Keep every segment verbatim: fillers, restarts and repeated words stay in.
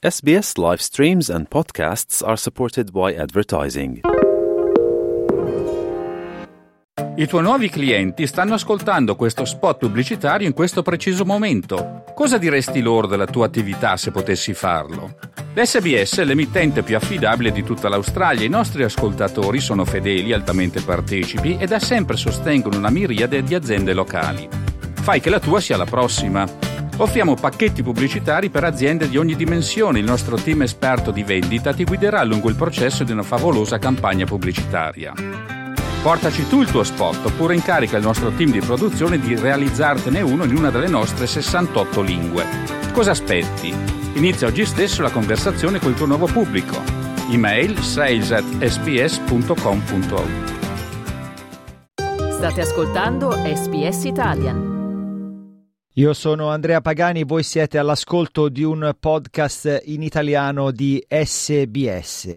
S B S live streams and podcasts are supported by advertising. I tuoi nuovi clienti stanno ascoltando questo spot pubblicitario in questo preciso momento. Cosa diresti loro della tua attività se potessi farlo? L'S B S è l'emittente più affidabile di tutta l'Australia. I nostri ascoltatori sono fedeli, altamente partecipi e da sempre sostengono una miriade di aziende locali. Fai che la tua sia la prossima. Offriamo pacchetti pubblicitari per aziende di ogni dimensione. Il nostro team esperto di vendita ti guiderà lungo il processo di una favolosa campagna pubblicitaria. Portaci tu il tuo spot oppure incarica il nostro team di produzione di realizzartene uno in una delle nostre sessantotto lingue. Cosa aspetti? Inizia oggi stesso la conversazione col tuo nuovo pubblico. Email sales at s b s punto com punto a u. State ascoltando S B S Italian. Io sono Andrea Pagani, voi siete all'ascolto di un podcast in italiano di S B S.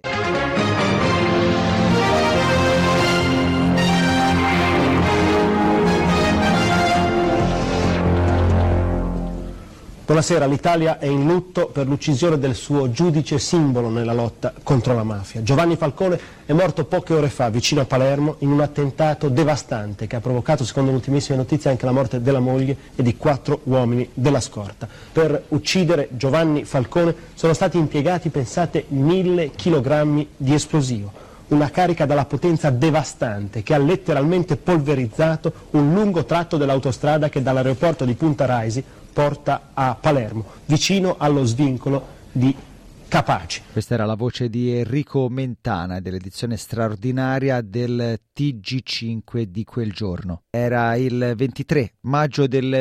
Buonasera, l'Italia è in lutto per l'uccisione del suo giudice simbolo nella lotta contro la mafia. Giovanni Falcone è morto poche ore fa vicino a Palermo in un attentato devastante che ha provocato, secondo le ultimissime notizie, anche la morte della moglie e di quattro uomini della scorta. Per uccidere Giovanni Falcone sono stati impiegati, pensate, mille chilogrammi di esplosivo. Una carica dalla potenza devastante che ha letteralmente polverizzato un lungo tratto dell'autostrada che dall'aeroporto di Punta Raisi porta a Palermo, vicino allo svincolo di Capaci. Questa era la voce di Enrico Mentana dell'edizione straordinaria del T G cinque di quel giorno. Era il ventitré maggio del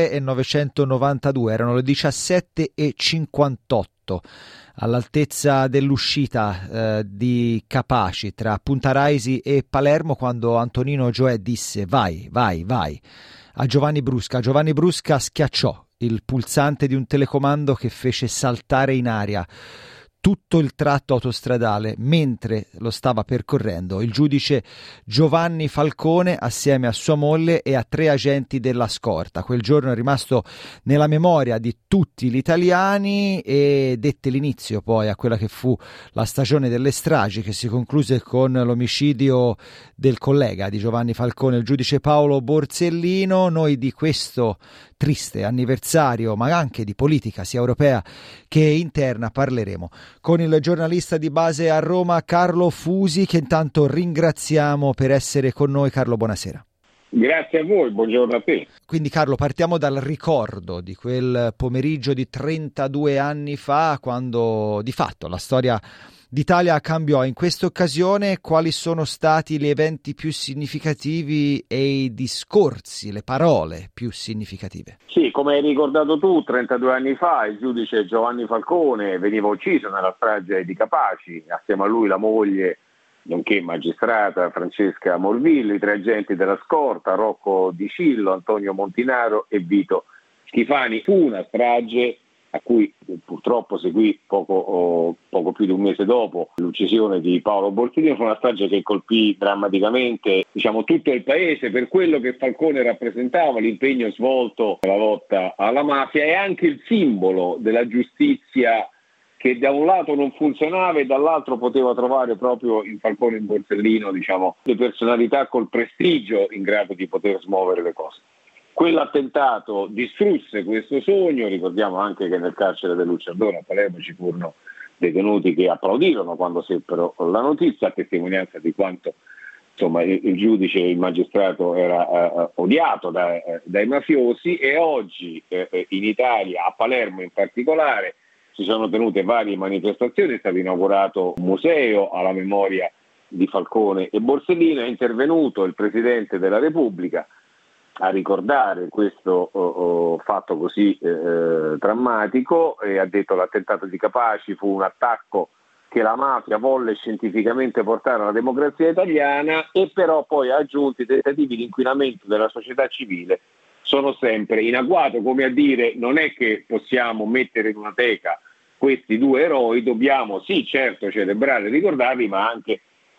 millenovecentonovantadue, erano le diciassette e cinquantotto. All'altezza dell'uscita eh, di Capaci tra Punta Raisi e Palermo, quando Antonino Gioè disse vai, vai, vai a Giovanni Brusca. Giovanni Brusca schiacciò il pulsante di un telecomando che fece saltare in aria tutto il tratto autostradale mentre lo stava percorrendo il giudice Giovanni Falcone assieme a sua moglie e a tre agenti della scorta. Quel giorno è rimasto nella memoria di tutti gli italiani e dette l'inizio poi a quella che fu la stagione delle stragi, che si concluse con l'omicidio del collega di Giovanni Falcone, il giudice Paolo Borsellino. Noi di questo triste anniversario, ma anche di politica sia europea che interna, parleremo con il giornalista di base a Roma Carlo Fusi, che intanto ringraziamo per essere con noi. Carlo, buonasera. Grazie a voi, buongiorno a te. Quindi Carlo, partiamo dal ricordo di quel pomeriggio di trentadue anni fa, quando di fatto la storia d'Italia cambiò. In questa occasione quali sono stati gli eventi più significativi e i discorsi, le parole più significative? Sì, come hai ricordato tu, trentadue anni fa il giudice Giovanni Falcone veniva ucciso nella strage di Capaci, assieme a lui la moglie, nonché magistrata Francesca Morvillo, i tre agenti della scorta, Rocco Di Cillo, Antonio Montinaro e Vito Schifani. Fu una strage a cui purtroppo seguì poco, oh, poco più di un mese dopo l'uccisione di Paolo Borsellino. Fu una strage che colpì drammaticamente, diciamo, tutto il paese per quello che Falcone rappresentava, l'impegno svolto nella lotta alla mafia e anche il simbolo della giustizia che da un lato non funzionava e dall'altro poteva trovare proprio in Falcone e in Borsellino, diciamo, le personalità col prestigio in grado di poter smuovere le cose. Quell'attentato distrusse questo sogno. Ricordiamo anche che nel carcere del Luciardone a Palermo ci furono detenuti che applaudirono quando seppero la notizia, a testimonianza di quanto, insomma, il, il giudice, il magistrato era eh, odiato da, eh, dai mafiosi. E oggi eh, in Italia, a Palermo in particolare, si sono tenute varie manifestazioni. È stato inaugurato un museo alla memoria di Falcone e Borsellino. È intervenuto il Presidente della Repubblica a ricordare questo oh, oh, fatto così eh, drammatico, e ha detto: l'attentato di Capaci fu un attacco che la mafia volle scientificamente portare alla democrazia italiana, e però poi ha aggiunto: i tentativi di inquinamento della società civile sono sempre in agguato, come a dire, non è che possiamo mettere in una teca questi due eroi, dobbiamo sì certo celebrare e ricordarli, ma anche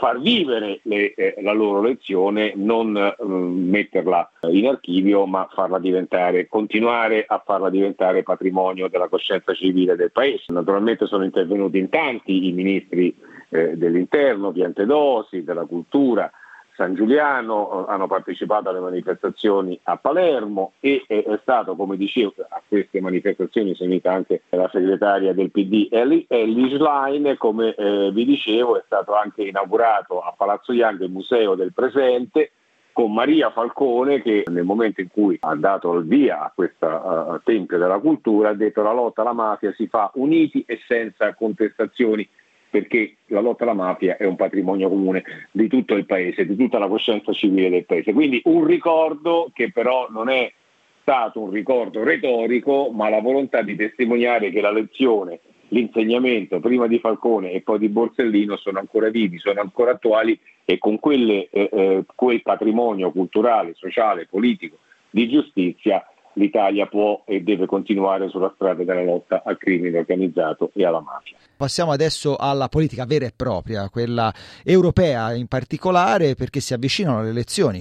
far vivere le, eh, la loro lezione, non eh, metterla in archivio, ma farla diventare, continuare a farla diventare patrimonio della coscienza civile del Paese. Naturalmente sono intervenuti in tanti i ministri eh, dell'interno, Piantedosi, della cultura, San Giuliano, hanno partecipato alle manifestazioni a Palermo e è, è stato, come dicevo, a queste manifestazioni si è unita anche la segretaria del P D Elly Schlein, e come eh, vi dicevo è stato anche inaugurato a Palazzo Young il Museo del Presente, con Maria Falcone che nel momento in cui ha dato il via a questo uh, Tempio della Cultura ha detto: la lotta alla mafia si fa uniti e senza contestazioni, perché la lotta alla mafia è un patrimonio comune di tutto il Paese, di tutta la coscienza civile del Paese. Quindi un ricordo che però non è stato un ricordo retorico, ma la volontà di testimoniare che la lezione, l'insegnamento prima di Falcone e poi di Borsellino sono ancora vivi, sono ancora attuali, e con quelle, eh, eh, quel patrimonio culturale, sociale, politico, di giustizia, l'Italia può e deve continuare sulla strada della lotta al crimine organizzato e alla mafia. Passiamo adesso alla politica vera e propria, quella europea in particolare, perché si avvicinano le elezioni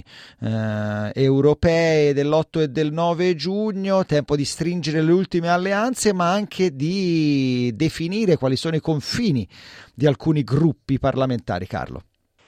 eh, europee dell'otto e del nove giugno, tempo di stringere le ultime alleanze, ma anche di definire quali sono i confini di alcuni gruppi parlamentari. Carlo.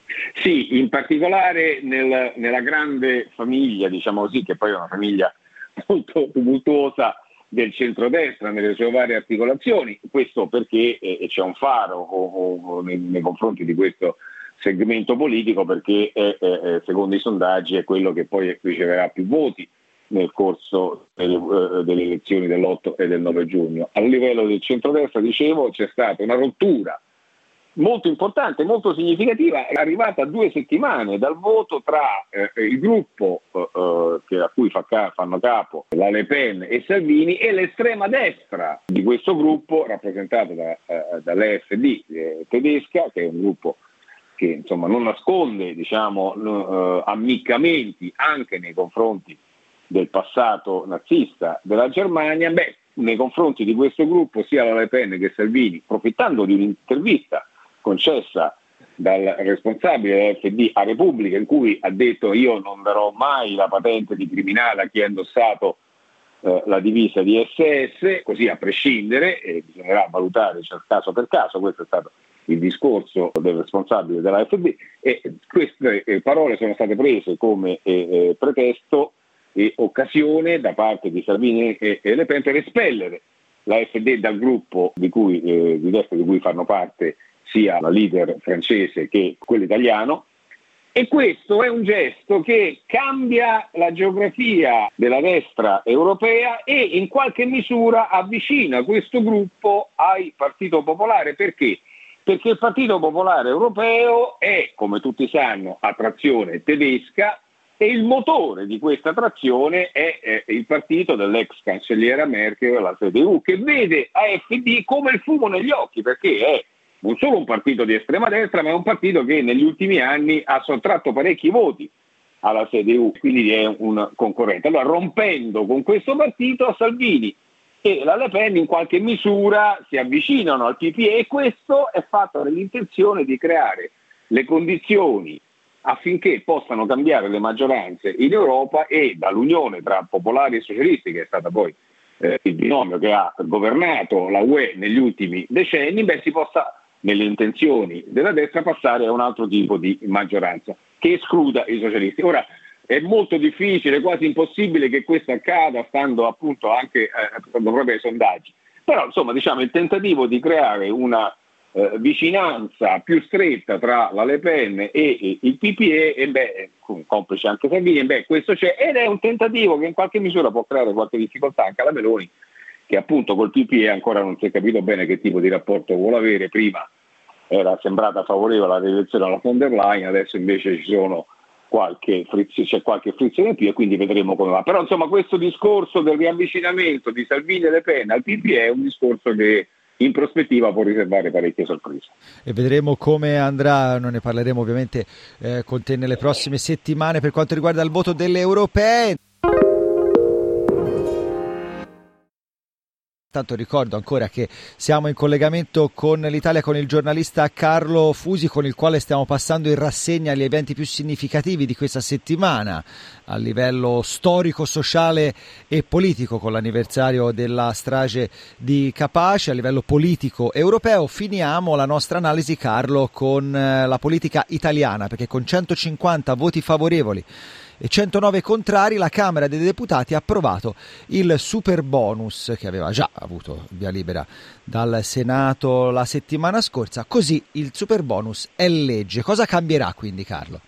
Sì, in particolare nel, nella grande famiglia, diciamo così, che poi è una famiglia molto tumultuosa del centrodestra nelle sue varie articolazioni, questo perché eh, c'è un faro o, o, nei, nei confronti di questo segmento politico, perché eh, eh, secondo i sondaggi è quello che poi riceverà più voti nel corso delle, eh, delle elezioni dell'otto e del nove giugno. A livello del centrodestra, dicevo, c'è stata una rottura molto importante, molto significativa, è arrivata a due settimane dal voto tra eh, il gruppo eh, che a cui fa ca- fanno capo la Le Pen e Salvini e l'estrema destra di questo gruppo, rappresentato da, eh, dall'A F D eh, tedesca, che è un gruppo che insomma non nasconde, diciamo, eh, ammiccamenti anche nei confronti del passato nazista della Germania. Beh, nei confronti di questo gruppo sia la Le Pen che Salvini, approfittando di un'intervista concessa dal responsabile dell'A F D a Repubblica, in cui ha detto: io non darò mai la patente di criminale a chi ha indossato eh, la divisa di S S, così a prescindere, e bisognerà valutare caso per caso. Questo è stato il discorso del responsabile dell'A F D, e queste eh, parole sono state prese come eh, eh, pretesto e occasione da parte di Salvini e, e Le Pen per espellere l'A F D dal gruppo di cui, eh, di destra di cui fanno parte sia la leader francese che quello italiano, e questo è un gesto che cambia la geografia della destra europea e in qualche misura avvicina questo gruppo al Partito Popolare. Perché? Perché il Partito Popolare Europeo è, come tutti sanno, a trazione tedesca, e il motore di questa trazione è eh, il partito dell'ex cancelliera Merkel, la C D U, che vede A F D come il fumo negli occhi, perché è non solo un partito di estrema destra, ma è un partito che negli ultimi anni ha sottratto parecchi voti alla C D U, quindi è un concorrente. Allora, rompendo con questo partito, Salvini e la Le Pen in qualche misura si avvicinano al P P E, e questo è fatto nell'intenzione di creare le condizioni affinché possano cambiare le maggioranze in Europa, e dall'unione tra popolari e socialisti, che è stata poi eh, il binomio che ha governato la U E negli ultimi decenni, beh, si possa, nelle intenzioni della destra, passare a un altro tipo di maggioranza che escluda i socialisti. Ora, è molto difficile, quasi impossibile che questo accada, stando appunto anche eh, proprio ai sondaggi. Però, insomma, diciamo, il tentativo di creare una eh, vicinanza più stretta tra la Le Pen e, e il P P E, e beh, complice anche Salvini, e beh, questo c'è, ed è un tentativo che in qualche misura può creare qualche difficoltà anche alla Meloni, che appunto col P P E ancora non si è capito bene che tipo di rapporto vuole avere. Prima era sembrata favorevole alla rielezione alla von der Leyen, adesso invece ci sono qualche frizione, c'è qualche frizione in più, e quindi vedremo come va. Però insomma, questo discorso del riavvicinamento di Salvini e Le Pen al P P E è un discorso che in prospettiva può riservare parecchie sorprese. E vedremo come andrà, non ne parleremo ovviamente eh, con te nelle prossime settimane per quanto riguarda il voto delle europee. Tanto ricordo ancora che siamo in collegamento con l'Italia con il giornalista Carlo Fusi, con il quale stiamo passando in rassegna gli eventi più significativi di questa settimana a livello storico, sociale e politico, con l'anniversario della strage di Capaci, a livello politico europeo. Finiamo la nostra analisi, Carlo, con la politica italiana, perché con centocinquanta voti favorevoli e centonove contrari la Camera dei Deputati ha approvato il super bonus che aveva già avuto via libera dal Senato la settimana scorsa. Così il super bonus è legge. Cosa cambierà quindi, Carlo?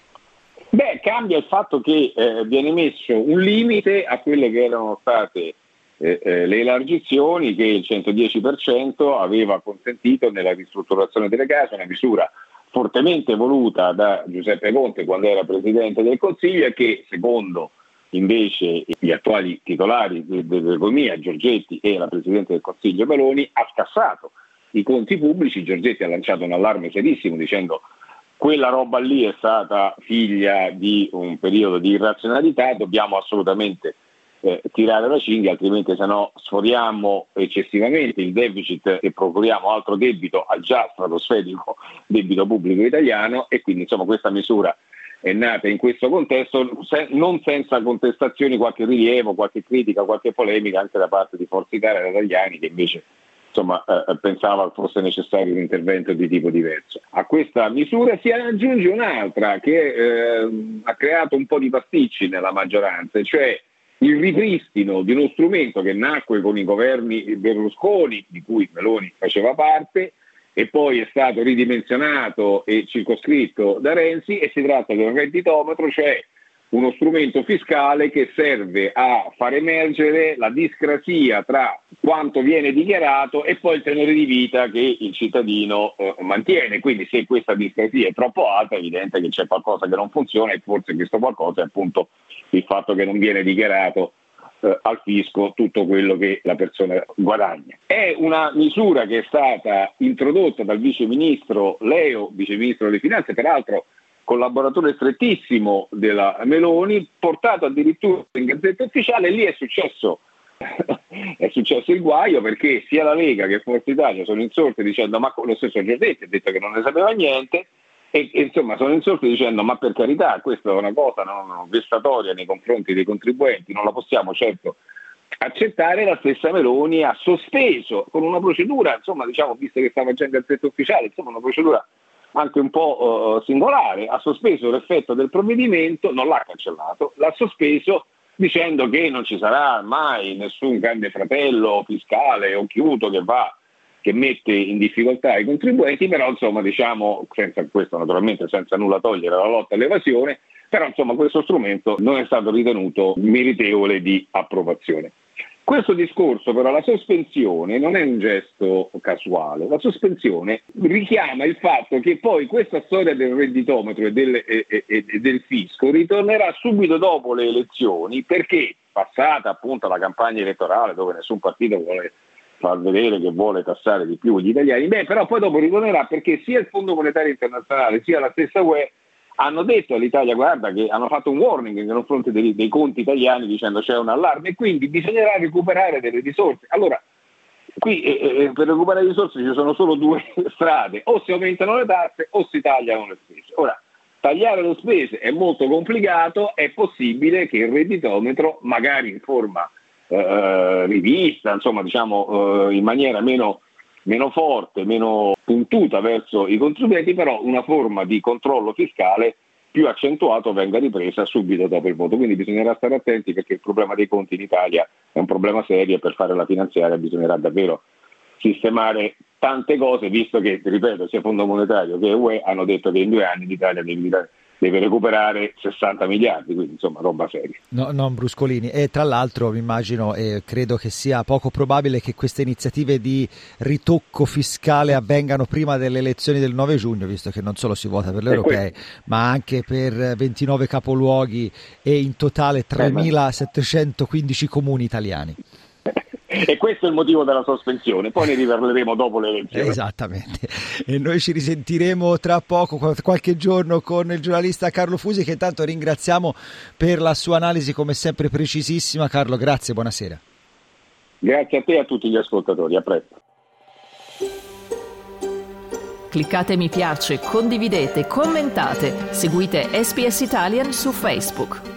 Beh, cambia il fatto che eh, viene messo un limite a quelle che erano state eh, eh, le elargizioni che il centodieci per cento aveva consentito nella ristrutturazione delle case, una misura fortemente voluta da Giuseppe Conte quando era Presidente del Consiglio, e che secondo invece gli attuali titolari dell'economia, Giorgetti e la Presidente del Consiglio Meloni, ha scassato i conti pubblici. Giorgetti ha lanciato un allarme serissimo dicendo: quella roba lì è stata figlia di un periodo di irrazionalità, dobbiamo assolutamente eh, tirare la cinghia, altrimenti se no sforiamo eccessivamente il deficit e procuriamo altro debito al già stratosferico debito pubblico italiano. E quindi insomma questa misura è nata in questo contesto, se, non senza contestazioni, qualche rilievo, qualche critica, qualche polemica anche da parte di Forza Italia e Tajani, che invece insomma eh, pensava fosse necessario un intervento di tipo diverso. A questa misura si aggiunge un'altra che eh, ha creato un po' di pasticci nella maggioranza, cioè il ripristino di uno strumento che nacque con i governi Berlusconi, di cui Meloni faceva parte, e poi è stato ridimensionato e circoscritto da Renzi, e si tratta di un redditometro, cioè uno strumento fiscale che serve a far emergere la discrasia tra quanto viene dichiarato e poi il tenore di vita che il cittadino eh, mantiene. Quindi se questa discrasia è troppo alta è evidente che c'è qualcosa che non funziona, e forse questo qualcosa è appunto il fatto che non viene dichiarato eh, al fisco tutto quello che la persona guadagna. È una misura che è stata introdotta dal vice ministro Leo, vice ministro delle finanze, peraltro collaboratore strettissimo della Meloni, portato addirittura in Gazzetta Ufficiale. Lì è successo è successo il guaio, perché sia la Lega che Forza Italia sono insorte dicendo, ma lo stesso Giorgetti ha detto che non ne sapeva niente, e, e insomma sono insorti dicendo, ma per carità, questa è una cosa non vessatoria nei confronti dei contribuenti, non la possiamo certo accettare. La stessa Meloni ha sospeso con una procedura, insomma diciamo, visto che stava già in Gazzetta Ufficiale, insomma una procedura anche un po' uh, singolare, ha sospeso l'effetto del provvedimento, non l'ha cancellato, l'ha sospeso dicendo che non ci sarà mai nessun grande fratello fiscale o chiuso che va che mette in difficoltà i contribuenti, però insomma diciamo, senza questo naturalmente senza nulla togliere la lotta all'evasione, però insomma questo strumento non è stato ritenuto meritevole di approvazione. Questo discorso però, la sospensione non è un gesto casuale, la sospensione richiama il fatto che poi questa storia del redditometro e del, e, e, e del fisco ritornerà subito dopo le elezioni, perché passata appunto la campagna elettorale dove nessun partito vuole far vedere che vuole tassare di più gli italiani, beh però poi dopo ritornerà perché sia il Fondo Monetario Internazionale sia la stessa U E hanno detto all'Italia, guarda, che hanno fatto un warning nei confronti dei, dei conti italiani dicendo c'è un allarme e quindi bisognerà recuperare delle risorse. Allora, qui eh, per recuperare risorse ci sono solo due strade: o si aumentano le tasse o si tagliano le spese. Ora, tagliare le spese è molto complicato, è possibile che il redditometro, magari in forma eh, rivista, insomma diciamo eh, in maniera meno meno forte, meno puntuta verso i contribuenti, però una forma di controllo fiscale più accentuato venga ripresa subito dopo il voto. Quindi bisognerà stare attenti, perché il problema dei conti in Italia è un problema serio e per fare la finanziaria bisognerà davvero sistemare tante cose, visto che, ripeto, sia Fondo Monetario che U E hanno detto che in due anni l'Italia deve, deve recuperare sessanta miliardi, quindi insomma roba seria. No, non bruscolini. E tra l'altro mi immagino e credo che sia poco probabile che queste iniziative di ritocco fiscale avvengano prima delle elezioni del nove giugno, visto che non solo si vota per le europee, ma anche per ventinove capoluoghi e in totale tremilasettecentoquindici comuni italiani. E questo è il motivo della sospensione, poi ne riparleremo dopo le elezioni. Esattamente, e noi ci risentiremo tra poco, qualche giorno, con il giornalista Carlo Fusi, che intanto ringraziamo per la sua analisi come sempre precisissima. Carlo, grazie, buonasera. Grazie a te e a tutti gli ascoltatori, a presto. Cliccate mi piace, condividete, commentate, seguite S B S Italian su Facebook.